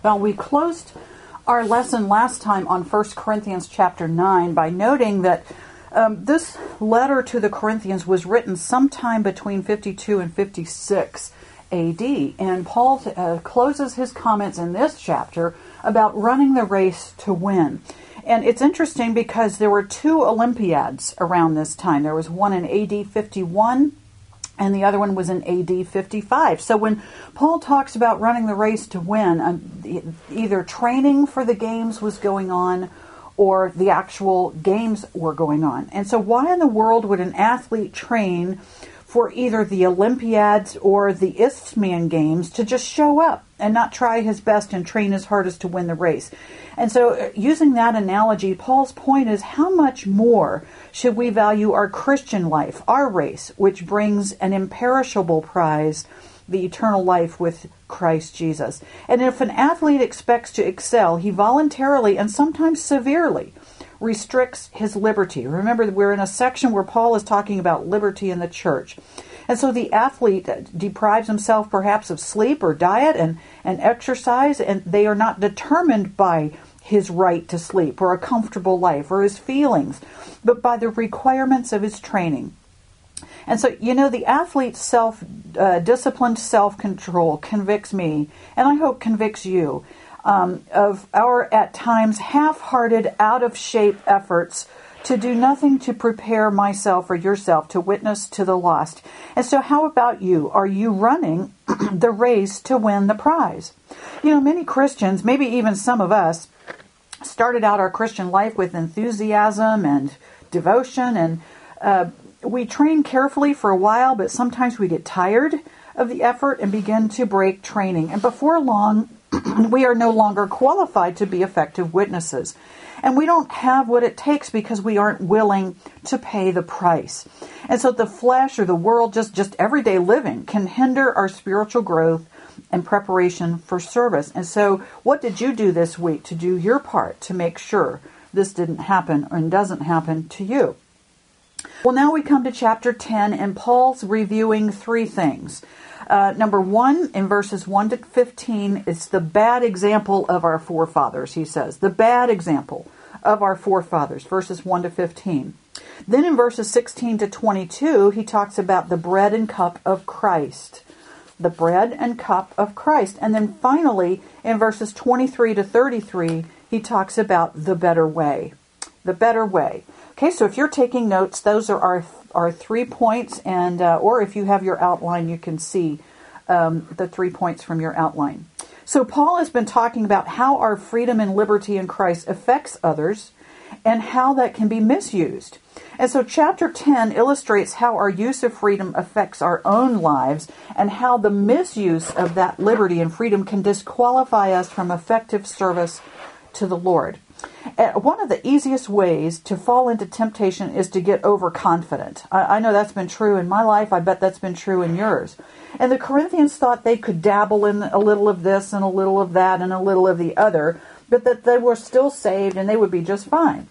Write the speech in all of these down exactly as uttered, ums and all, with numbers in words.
Well, we closed our lesson last time on First Corinthians chapter nine by noting that um, this letter to the Corinthians was written sometime between fifty-two and fifty-six A D. And Paul uh, closes his comments in this chapter about running the race to win. And it's interesting because there were two Olympiads around this time. There was one in A D fifty-one and the other one was in A D fifty-five. So when Paul talks about running the race to win, um, either training for the games was going on or the actual games were going on. And so why in the world would an athlete train for either the Olympiads or the Isthmian Games to just show up and not try his best and train his hardest to win the race? And so using that analogy, Paul's point is how much more should we value our Christian life, our race, which brings an imperishable prize, the eternal life with Christ Jesus. And if an athlete expects to excel, he voluntarily and sometimes severely restricts his liberty. Remember, we're in a section where Paul is talking about liberty in the church. And so the athlete deprives himself perhaps of sleep or diet and, and exercise, and they are not determined by his right to sleep or a comfortable life or his feelings, but by the requirements of his training. And so, you know, the athlete's self, uh, disciplined self-control convicts me, and I hope convicts you, Um, of our, at times, half-hearted, out-of-shape efforts to do nothing to prepare myself or yourself to witness to the lost. And so how about you? Are you running the race to win the prize? You know, many Christians, maybe even some of us, started out our Christian life with enthusiasm and devotion, and uh, we train carefully for a while, but sometimes we get tired of the effort and begin to break training. And before long, we are no longer qualified to be effective witnesses. And we don't have what it takes because we aren't willing to pay the price. And so the flesh or the world, just, just everyday living, can hinder our spiritual growth and preparation for service. And so what did you do this week to do your part to make sure this didn't happen and doesn't happen to you? Well, now we come to chapter ten, and Paul's reviewing three things. Uh, number one, in verses one to fifteen, it's the bad example of our forefathers, he says. The bad example of our forefathers, verses one to fifteen. Then in verses sixteen to twenty-two, he talks about the bread and cup of Christ. The bread and cup of Christ. And then finally, in verses twenty-three to thirty-three, he talks about the better way. The better way. Okay, so if you're taking notes, those are our are three points, and uh, or if you have your outline, you can see um, the three points from your outline. So Paul has been talking about how our freedom and liberty in Christ affects others and how that can be misused. And so chapter ten illustrates how our use of freedom affects our own lives and how the misuse of that liberty and freedom can disqualify us from effective service to the Lord. Uh, one of the easiest ways to fall into temptation is to get overconfident. I, I know that's been true in my life. I bet that's been true in yours. And the Corinthians thought they could dabble in a little of this and a little of that and a little of the other, but that they were still saved and they would be just fine.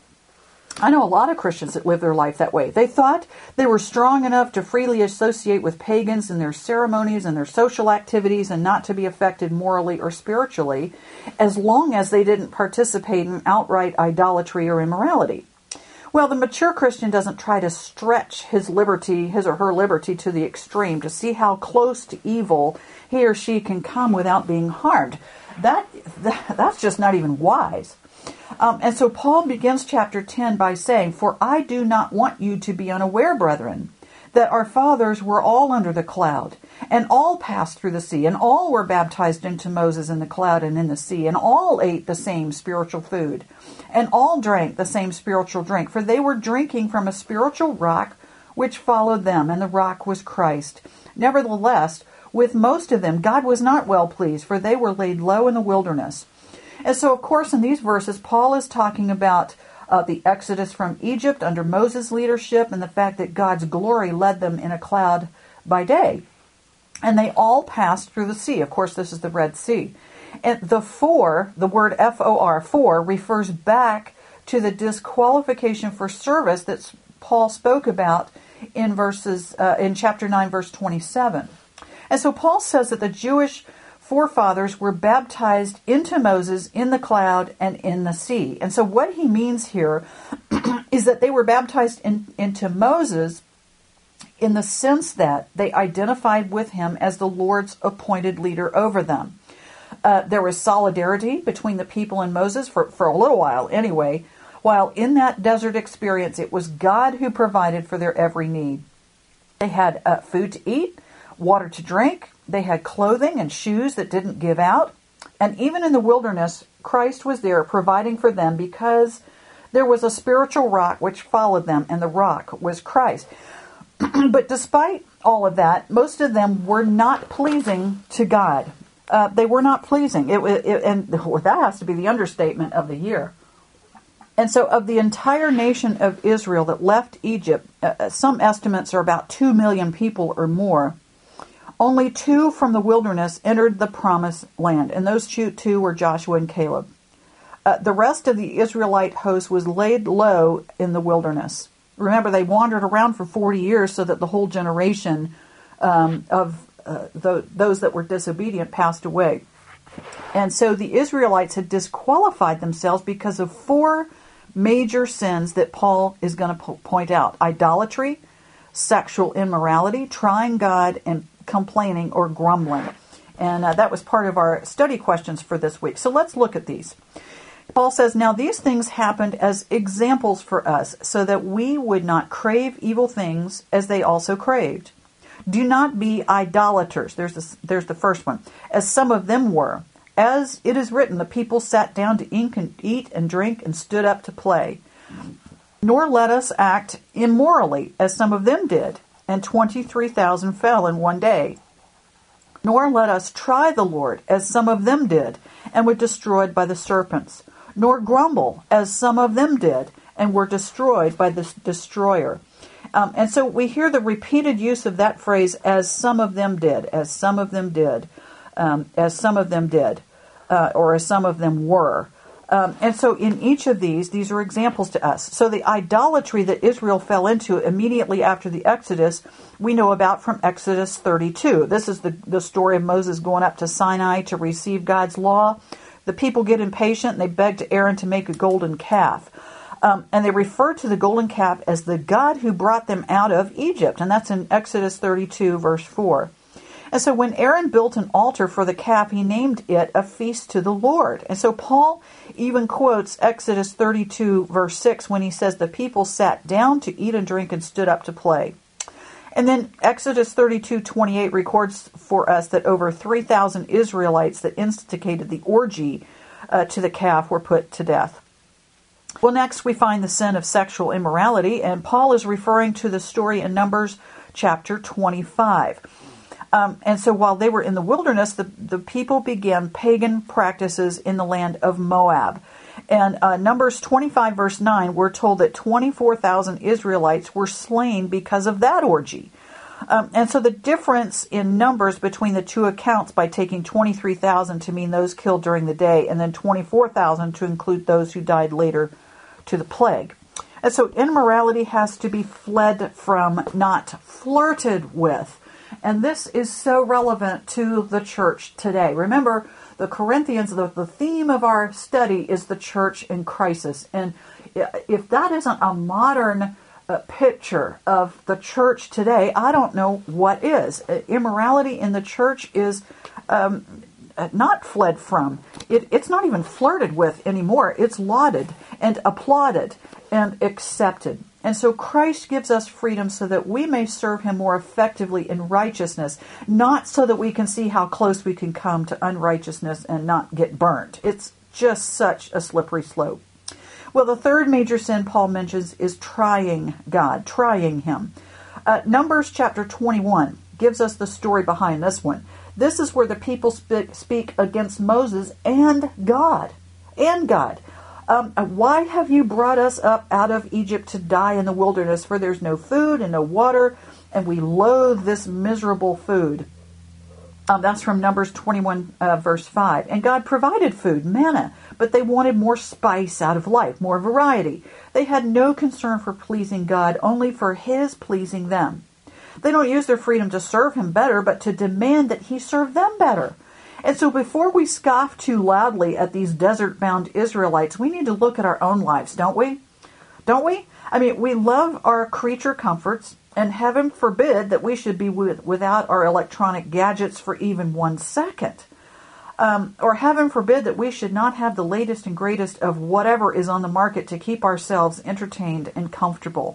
I know a lot of Christians that live their life that way. They thought they were strong enough to freely associate with pagans in their ceremonies and their social activities and not to be affected morally or spiritually, as long as they didn't participate in outright idolatry or immorality. Well, the mature Christian doesn't try to stretch his liberty, his or her liberty to the extreme to see how close to evil he or she can come without being harmed. That, that that's just not even wise. Um, and so Paul begins chapter ten by saying, "For I do not want you to be unaware, brethren, that our fathers were all under the cloud, and all passed through the sea, and all were baptized into Moses in the cloud and in the sea, and all ate the same spiritual food, and all drank the same spiritual drink, for they were drinking from a spiritual rock which followed them, and the rock was Christ. Nevertheless, with most of them God was not well pleased, for they were laid low in the wilderness." And so, of course, in these verses, Paul is talking about uh, the exodus from Egypt under Moses' leadership and the fact that God's glory led them in a cloud by day. And they all passed through the sea. Of course, this is the Red Sea. And the for, the word F O R, for, refers back to the disqualification for service that Paul spoke about in verses uh, in chapter nine, verse twenty-seven. And so Paul says that the Jewish forefathers were baptized into Moses in the cloud and in the sea. And so what he means here is that they were baptized in, into Moses in the sense that they identified with him as the Lord's appointed leader over them. Uh, there was solidarity between the people and Moses for, for a little while anyway, while in that desert experience it was God who provided for their every need. They had uh, food to eat, water to drink, they had clothing and shoes that didn't give out, and even in the wilderness, Christ was there providing for them because there was a spiritual rock which followed them, and the rock was Christ. But despite all of that, most of them were not pleasing to God. Uh, they were not pleasing. It, it, and that has to be the understatement of the year. And so of the entire nation of Israel that left Egypt, uh, some estimates are about two million people or more. Only two from the wilderness entered the promised land, and those two were Joshua and Caleb. Uh, the rest of the Israelite host was laid low in the wilderness. Remember, they wandered around for forty years so that the whole generation um, of uh, the, those that were disobedient passed away. And so the Israelites had disqualified themselves because of four major sins that Paul is going to po- point out. Idolatry, sexual immorality, trying God, and complaining or grumbling. And uh, that was part of our study questions for this week. So let's look at these. Paul says, "Now these things happened as examples for us, so that we would not crave evil things as they also craved. Do not be idolaters." There's the, there's the first one. "As some of them were. As it is written, the people sat down to eat and drink and stood up to play. Nor let us act immorally, as some of them did, and twenty-three thousand fell in one day. Nor let us try the Lord, as some of them did, and were destroyed by the serpents. Nor grumble, as some of them did, and were destroyed by the destroyer." Um, and so we hear the repeated use of that phrase, "as some of them did," as some of them did, um, as some of them did, uh, or as some of them were. Um, and so in each of these, these are examples to us. So the idolatry that Israel fell into immediately after the Exodus, we know about from Exodus thirty-two. This is the, the story of Moses going up to Sinai to receive God's law. The people get impatient and they beg to Aaron to make a golden calf. Um, and they refer to the golden calf as the God who brought them out of Egypt. And that's in Exodus thirty-two, verse four. And so when Aaron built an altar for the calf, he named it a feast to the Lord. And so Paul even quotes Exodus thirty-two, verse six, when he says the people sat down to eat and drink and stood up to play. And then Exodus thirty-two, twenty-eight records for us that over three thousand Israelites that instigated the orgy uh, to the calf were put to death. Well, next we find the sin of sexual immorality, and Paul is referring to the story in Numbers chapter twenty-five. Um, and so while they were in the wilderness, the, the people began pagan practices in the land of Moab. And uh, Numbers twenty-five, verse nine, we're told that twenty-four thousand Israelites were slain because of that orgy. Um, and so the difference in numbers between the two accounts, by taking twenty-three thousand to mean those killed during the day, and then twenty-four thousand to include those who died later to the plague. And so immorality has to be fled from, not flirted with. And this is so relevant to the church today. Remember, the Corinthians, the, the theme of our study is the church in crisis. And if that isn't a modern uh, picture of the church today, I don't know what is. Immorality in the church is um, not fled from. It, it's not even flirted with anymore. It's lauded and applauded and accepted. And so Christ gives us freedom so that we may serve him more effectively in righteousness, not so that we can see how close we can come to unrighteousness and not get burnt. It's just such a slippery slope. Well, the third major sin Paul mentions is trying God, trying him. Uh, Numbers chapter twenty-one gives us the story behind this one. This is where the people speak, speak against Moses and God, and God. Um, why have you brought us up out of Egypt to die in the wilderness? For there's no food and no water, and we loathe this miserable food. Um, that's from Numbers twenty-one, uh, verse five. And God provided food, manna, but they wanted more spice out of life, more variety. They had no concern for pleasing God, only for his pleasing them. They don't use their freedom to serve him better, but to demand that he serve them better. And so before we scoff too loudly at these desert-bound Israelites, we need to look at our own lives, don't we? Don't we? I mean, we love our creature comforts, and heaven forbid that we should be with, without our electronic gadgets for even one second. Um, or heaven forbid that we should not have the latest and greatest of whatever is on the market to keep ourselves entertained and comfortable.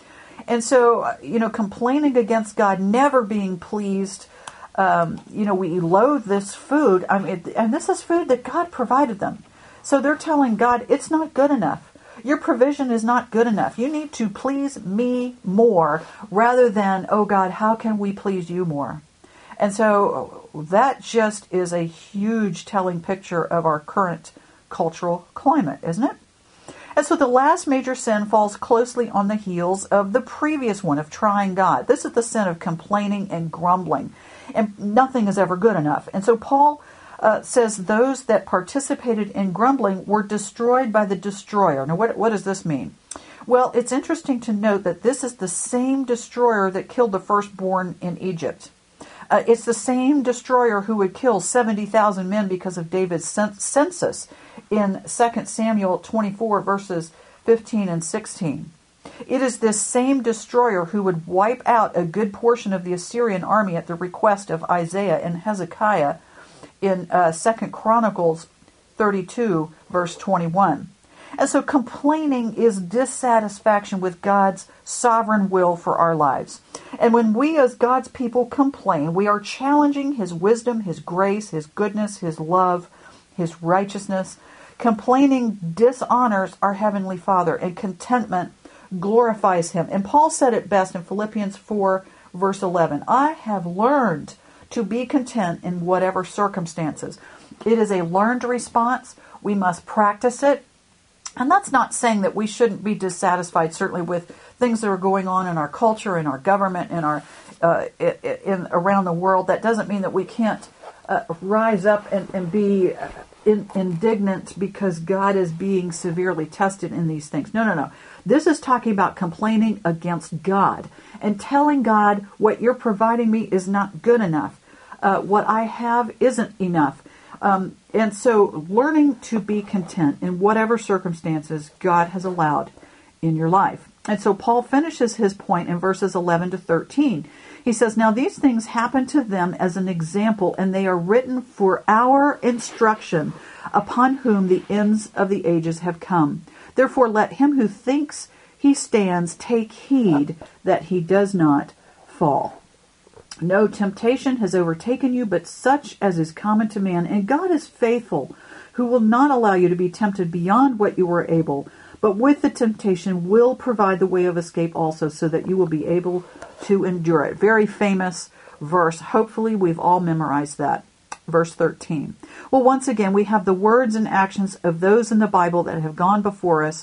And so, you know, complaining against God, never being pleased, um, you know, we loathe this food. I mean, and this is food that God provided them. So they're telling God, it's not good enough. Your provision is not good enough. You need to please me more rather than, oh God, how can we please you more? And so that just is a huge telling picture of our current cultural climate, isn't it? And so the last major sin falls closely on the heels of the previous one of trying God. This is the sin of complaining and grumbling. And nothing is ever good enough. And so Paul uh, says those that participated in grumbling were destroyed by the destroyer. Now, what, what does this mean? Well, it's interesting to note that this is the same destroyer that killed the firstborn in Egypt. Uh, it's the same destroyer who would kill seventy thousand men because of David's census in Second Samuel twenty-four, verses fifteen and sixteen. It is this same destroyer who would wipe out a good portion of the Assyrian army at the request of Isaiah and Hezekiah in uh, Second Chronicles thirty-two, verse twenty-one. And so complaining is dissatisfaction with God's sovereign will for our lives. And when we as God's people complain, we are challenging His wisdom, His grace, His goodness, His love, His righteousness. Complaining dishonors our Heavenly Father, and contentment glorifies Him. And Paul said it best in Philippians four, verse eleven. I have learned to be content in whatever circumstances. It is a learned response. We must practice it. And that's not saying that we shouldn't be dissatisfied, certainly with things that are going on in our culture, in our government, in our uh, in, in around the world. That doesn't mean that we can't uh, rise up and, and be in, indignant because God is being severely tested in these things. No, no, no. This is talking about complaining against God and telling God what you're providing me is not good enough. Uh, what I have isn't enough. Um, and so learning to be content in whatever circumstances God has allowed in your life. And so Paul finishes his point in verses eleven to thirteen. He says, now these things happen to them as an example, and they are written for our instruction, upon whom the ends of the ages have come. Therefore let him who thinks he stands take heed that he does not fall. No temptation has overtaken you, but such as is common to man. And God is faithful, who will not allow you to be tempted beyond what you are able, but with the temptation will provide the way of escape also, so that you will be able to endure it. Very famous verse. Hopefully we've all memorized that. Verse thirteen. Well, once again, we have the words and actions of those in the Bible that have gone before us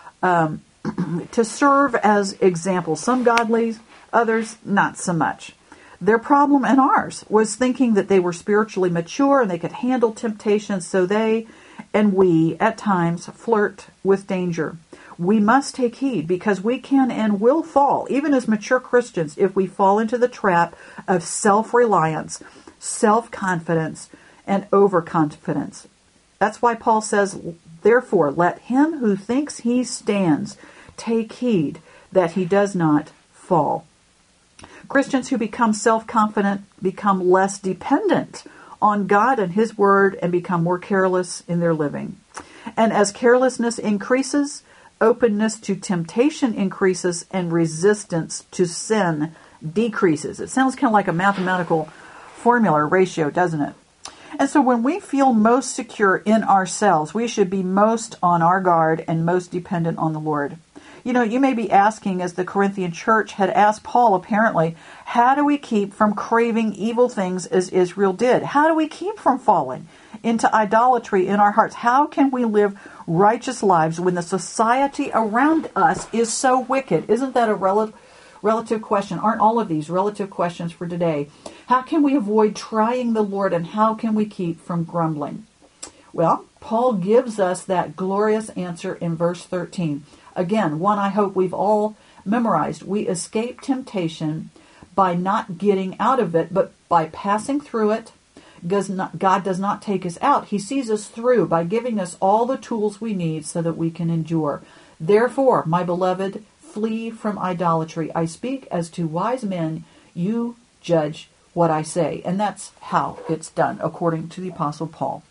um, to serve as examples. Some godly, others not so much. Their problem and ours was thinking that they were spiritually mature and they could handle temptation, so they and we at times flirt with danger. We must take heed, because we can and will fall, even as mature Christians, if we fall into the trap of self-reliance, self-confidence, and overconfidence. That's why Paul says, therefore, let him who thinks he stands take heed that he does not fall. Christians who become self-confident become less dependent on God and His Word and become more careless in their living. And as carelessness increases, openness to temptation increases and resistance to sin decreases. It sounds kind of like a mathematical formula ratio, doesn't it? And so when we feel most secure in ourselves, we should be most on our guard and most dependent on the Lord. You know, you may be asking, as the Corinthian church had asked Paul apparently, how do we keep from craving evil things as Israel did? How do we keep from falling into idolatry in our hearts? How can we live righteous lives when the society around us is so wicked? Isn't that a rel- relative question? Aren't all of these relative questions for today? How can we avoid trying the Lord, and how can we keep from grumbling? Well, Paul gives us that glorious answer in verse thirteen. Again, one I hope we've all memorized. We escape temptation by not getting out of it, but by passing through it, does not, God does not take us out. He sees us through by giving us all the tools we need so that we can endure. Therefore, my beloved, flee from idolatry. I speak as to wise men. You judge what I say. And that's how it's done, according to the Apostle Paul.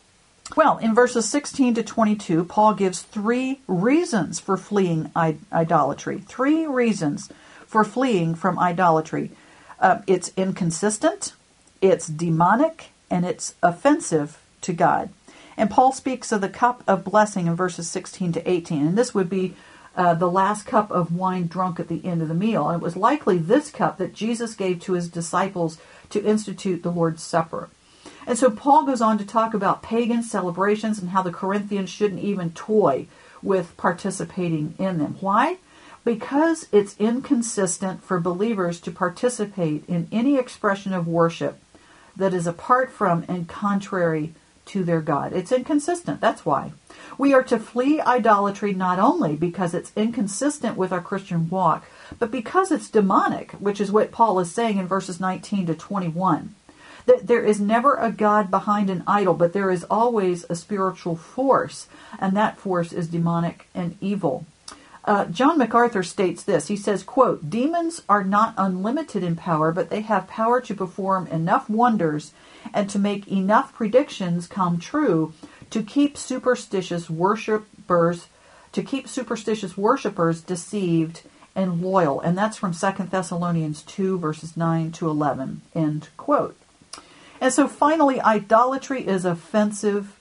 Well, in verses sixteen to twenty-two, Paul gives three reasons for fleeing idolatry. Three reasons for fleeing from idolatry. Uh, it's inconsistent, it's demonic, and it's offensive to God. And Paul speaks of the cup of blessing in verses sixteen to eighteen. And this would be uh, the last cup of wine drunk at the end of the meal. And it was likely this cup that Jesus gave to his disciples to institute the Lord's Supper. And so Paul goes on to talk about pagan celebrations and how the Corinthians shouldn't even toy with participating in them. Why? Because it's inconsistent for believers to participate in any expression of worship that is apart from and contrary to their God. It's inconsistent. That's why. We are to flee idolatry not only because it's inconsistent with our Christian walk, but because it's demonic, which is what Paul is saying in verses nineteen to twenty-one. That there is never a God behind an idol, but there is always a spiritual force, and that force is demonic and evil. Uh, John MacArthur states this. He says, quote, demons are not unlimited in power, but they have power to perform enough wonders and to make enough predictions come true to keep superstitious worshipers, to keep superstitious worshipers deceived and loyal. And that's from Second Thessalonians two, verses nine to eleven, end quote. And so finally, idolatry is offensive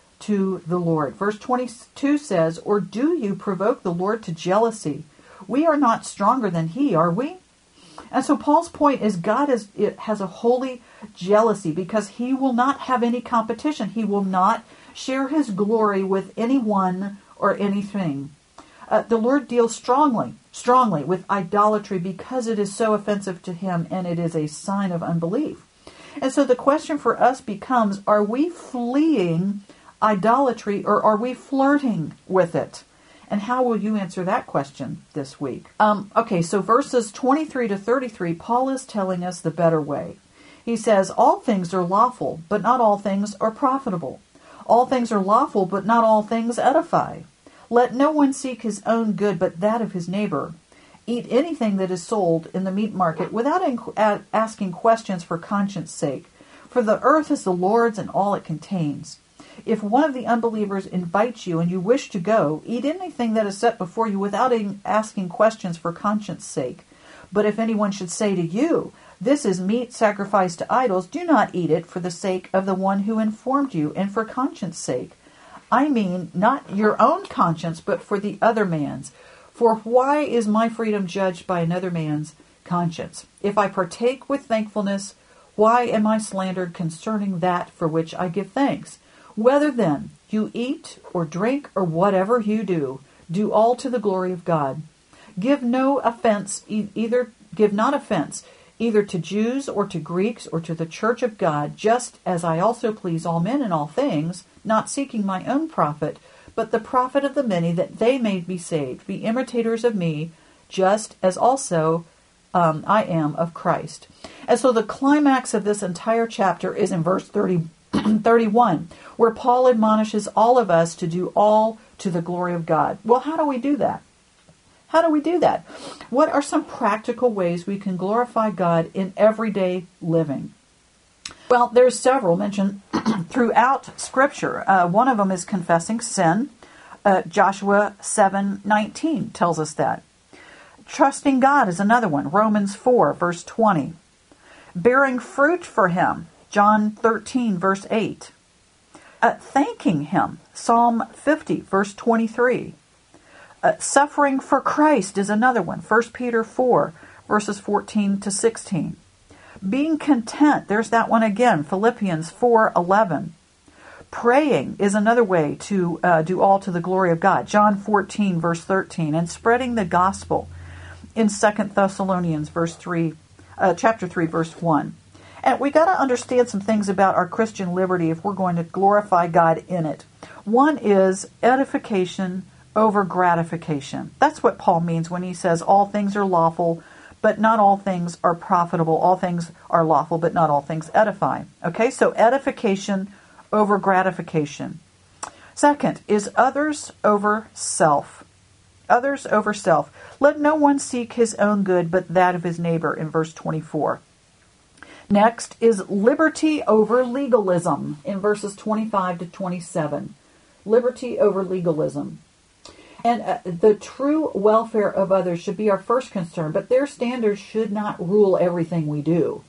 to the Lord. Verse twenty-two says, or do you provoke the Lord to jealousy? We are not stronger than he, are we? And so Paul's point is God is, it has a holy jealousy because he will not have any competition. He will not share his glory with anyone or anything. Uh, the Lord deals strongly, strongly with idolatry because it is so offensive to him and it is a sign of unbelief. And so the question for us becomes, are we fleeing idolatry or are we flirting with it? And how will you answer that question this week? Um, okay, so verses twenty-three to thirty-three, Paul is telling us the better way. He says, all things are lawful, but not all things are profitable. All things are lawful, but not all things edify. Let no one seek his own good, but that of his neighbor. Eat anything that is sold in the meat market without inc- asking questions for conscience sake. For the earth is the Lord's and all it contains. If one of the unbelievers invites you and you wish to go, eat anything that is set before you without asking questions for conscience sake. But if anyone should say to you, this is meat sacrificed to idols, do not eat it for the sake of the one who informed you and for conscience sake. I mean, not your own conscience, but for the other man's. For why is my freedom judged by another man's conscience? If I partake with thankfulness, why am I slandered concerning that for which I give thanks? Whether then you eat or drink or whatever you do, do all to the glory of God. Give no offense, e- either give not offense, either to Jews or to Greeks or to the church of God, just as I also please all men in all things, not seeking my own profit, but the profit of the many, that they may be saved. Be imitators of me, just as also um, I am of Christ. And so the climax of this entire chapter is in verse thirty, thirty-one, where Paul admonishes all of us to do all to the glory of God. Well, how do we do that? How do we do that? What are some practical ways we can glorify God in everyday living? Well, there's several mentioned throughout Scripture. Uh, one of them is confessing sin. Uh, Joshua seven nineteen tells us that. Trusting God is another one. Romans four, verse twenty. Bearing fruit for Him. John thirteen, verse eight. Uh, thanking Him. Psalm fifty, verse twenty-three. Uh, suffering for Christ is another one. First Peter four, verses fourteen to sixteen. Being content, there's that one again, Philippians four eleven. Praying is another way to uh, do all to the glory of God, John fourteen, verse thirteen. And spreading the gospel in Second Thessalonians verse three, uh, chapter three, verse one. And we got to understand some things about our Christian liberty if we're going to glorify God in it. One is edification over gratification. That's what Paul means when he says all things are lawful, but not all things are profitable. All things are lawful, but not all things edify. Okay, so edification over gratification. Second is others over self. Others over self. Let no one seek his own good, but that of his neighbor, in verse twenty-four. Next is liberty over legalism, in verses twenty-five to twenty-seven. Liberty over legalism. And uh, the true welfare of others should be our first concern, but their standards should not rule everything we do.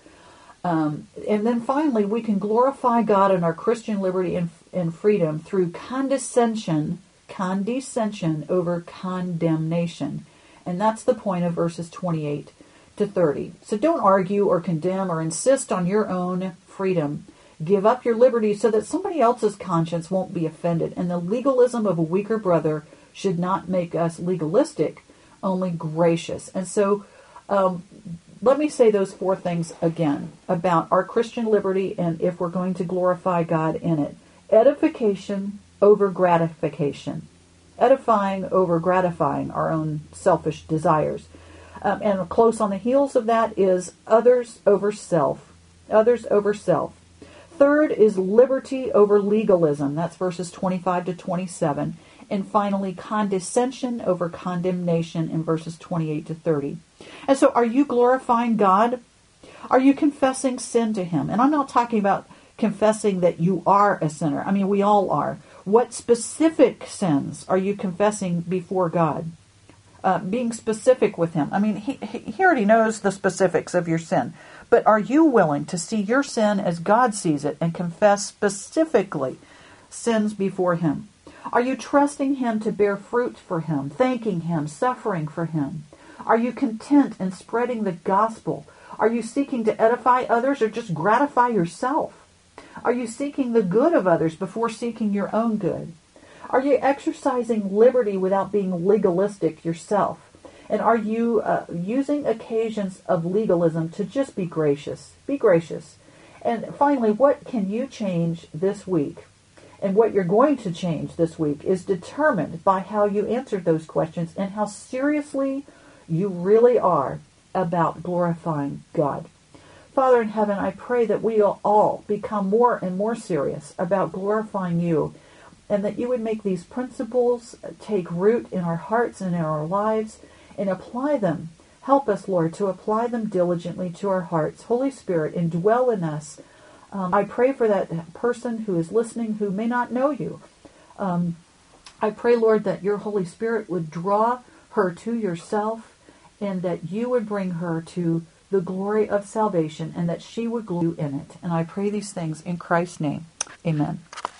Um, and then finally, we can glorify God in our Christian liberty and, and freedom through condescension, condescension over condemnation. And that's the point of verses twenty-eight to thirty. So don't argue or condemn or insist on your own freedom. Give up your liberty so that somebody else's conscience won't be offended. And the legalism of a weaker brother should not make us legalistic, only gracious. And so um, let me say those four things again about our Christian liberty and if we're going to glorify God in it. Edification over gratification. Edifying over gratifying our own selfish desires. Um, and close on the heels of that is others over self. Others over self. Third is liberty over legalism. That's verses twenty-five to twenty-seven. And finally, condescension over condemnation in verses twenty-eight to thirty. And so are you glorifying God? Are you confessing sin to Him? And I'm not talking about confessing that you are a sinner. I mean, we all are. What specific sins are you confessing before God? Uh, being specific with Him. I mean, he, he already knows the specifics of your sin. But are you willing to see your sin as God sees it and confess specifically sins before Him? Are you trusting Him to bear fruit for Him, thanking Him, suffering for Him? Are you content in spreading the gospel? Are you seeking to edify others or just gratify yourself? Are you seeking the good of others before seeking your own good? Are you exercising liberty without being legalistic yourself? And are you uh, using occasions of legalism to just be gracious? Be gracious. And finally, what can you change this week? And what you're going to change this week is determined by how you answered those questions and how seriously you really are about glorifying God. Father in heaven, I pray that we will all become more and more serious about glorifying you, and that you would make these principles take root in our hearts and in our lives and apply them. Help us, Lord, to apply them diligently to our hearts. Holy Spirit, indwell in us. Um, I pray for that person who is listening who may not know you. Um, I pray, Lord, that your Holy Spirit would draw her to yourself and that you would bring her to the glory of salvation and that she would glory in it. And I pray these things in Christ's name. Amen.